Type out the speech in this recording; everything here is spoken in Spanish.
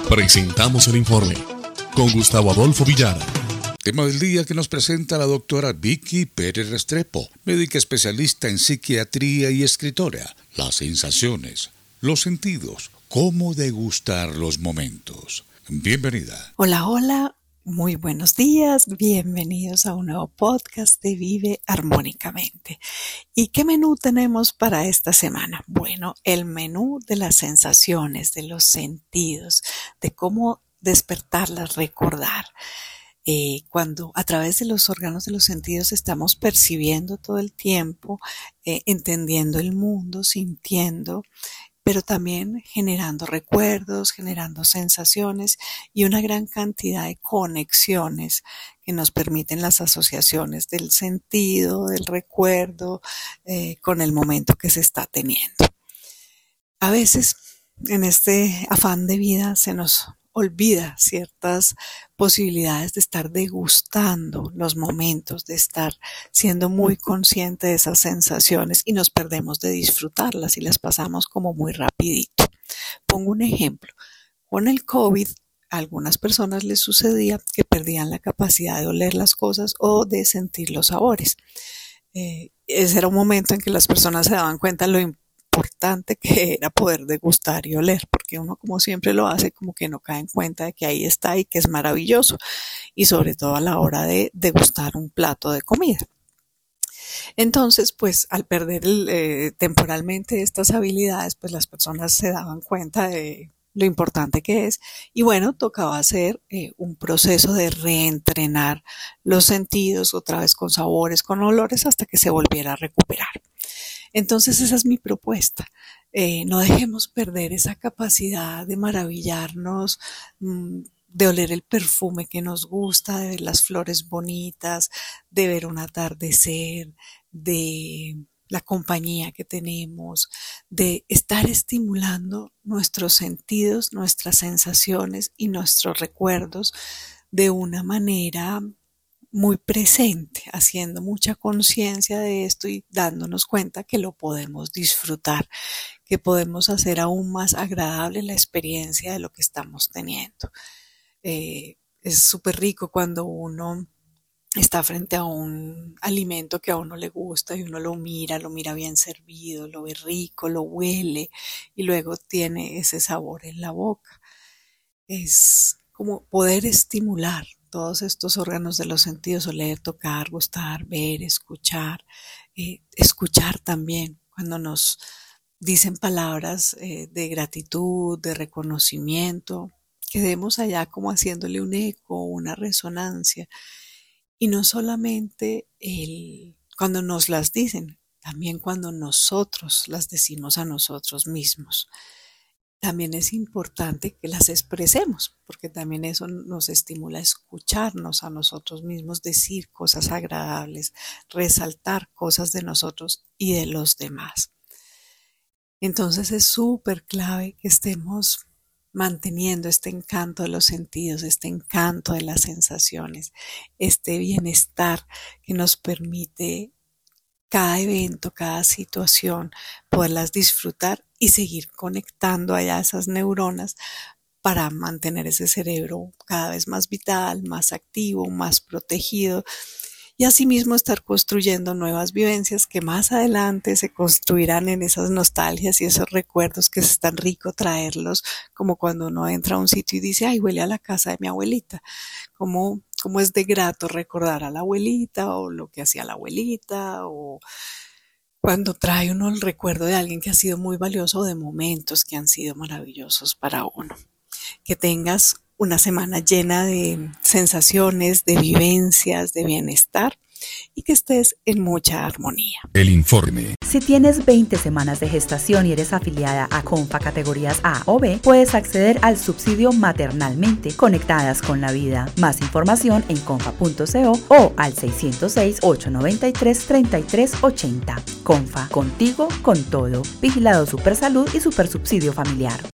Presentamos el informe con Gustavo Adolfo Villara. Tema del día que nos presenta la doctora Vicky Pérez Restrepo, médica especialista en psiquiatría y escritora. Las sensaciones, los sentidos, cómo degustar los momentos. Bienvenida. Hola, hola, muy buenos días, bienvenidos a un nuevo podcast de Vive Armónicamente. ¿Y qué menú tenemos para esta semana? Bueno, el menú de las sensaciones, de los sentidos, de cómo despertarlas, recordar. Cuando a través de los órganos de los sentidos estamos percibiendo todo el tiempo, entendiendo el mundo, sintiendo, pero también generando recuerdos, generando sensaciones y una gran cantidad de conexiones que nos permiten las asociaciones del sentido, del recuerdo, con el momento que se está teniendo. A veces, en este afán de vida, se nos olvida ciertas posibilidades de estar degustando los momentos, de estar siendo muy consciente de esas sensaciones y nos perdemos de disfrutarlas y las pasamos como muy rapidito. Pongo un ejemplo. Con el COVID, a algunas personas les sucedía que perdían la capacidad de oler las cosas o de sentir los sabores. Ese era un momento en que las personas se daban cuenta de lo importante que era poder degustar y oler, porque uno como siempre lo hace, como que no cae en cuenta de que ahí está y que es maravilloso, y sobre todo a la hora de degustar un plato de comida. Entonces, pues al perder temporalmente estas habilidades, pues las personas se daban cuenta de lo importante que es, y bueno, tocaba hacer un proceso de reentrenar los sentidos, otra vez con sabores, con olores, hasta que se volviera a recuperar. Entonces esa es mi propuesta. No dejemos perder esa capacidad de maravillarnos, de oler el perfume que nos gusta, de ver las flores bonitas, de ver un atardecer, de la compañía que tenemos, de estar estimulando nuestros sentidos, nuestras sensaciones y nuestros recuerdos de una manera muy presente, haciendo mucha conciencia de esto y dándonos cuenta que lo podemos disfrutar, que podemos hacer aún más agradable la experiencia de lo que estamos teniendo. Es súper rico cuando uno está frente a un alimento que a uno le gusta y uno lo mira bien servido, lo ve rico, lo huele y luego tiene ese sabor en la boca. Es como poder estimular todos estos órganos de los sentidos: oler, tocar, gustar, ver, escuchar. Escuchar también cuando nos dicen palabras de gratitud, de reconocimiento, quedemos allá como haciéndole un eco, una resonancia. Y no solamente cuando nos las dicen, también cuando nosotros las decimos a nosotros mismos. También es importante que las expresemos, porque también eso nos estimula a escucharnos a nosotros mismos, decir cosas agradables, resaltar cosas de nosotros y de los demás. Entonces es súper clave que estemos manteniendo este encanto de los sentidos, este encanto de las sensaciones, este bienestar que nos permite cada evento, cada situación, poderlas disfrutar y seguir conectando allá esas neuronas para mantener ese cerebro cada vez más vital, más activo, más protegido, y asimismo estar construyendo nuevas vivencias que más adelante se construirán en esas nostalgias y esos recuerdos que es tan rico traerlos, como cuando uno entra a un sitio y dice: ay, huele a la casa de mi abuelita. Como es de grato recordar a la abuelita o lo que hacía la abuelita, o cuando trae uno el recuerdo de alguien que ha sido muy valioso o de momentos que han sido maravillosos para uno. Que tengas una semana llena de sensaciones, de vivencias, de bienestar, y que estés en mucha armonía. El informe. Si tienes 20 semanas de gestación y eres afiliada a Confa categorías A o B, puedes acceder al subsidio Maternalmente Conectadas con la Vida. Más información en confa.co o al 606-893-3380. Confa, contigo, con todo. Vigilado Supersalud y Supersubsidio Familiar.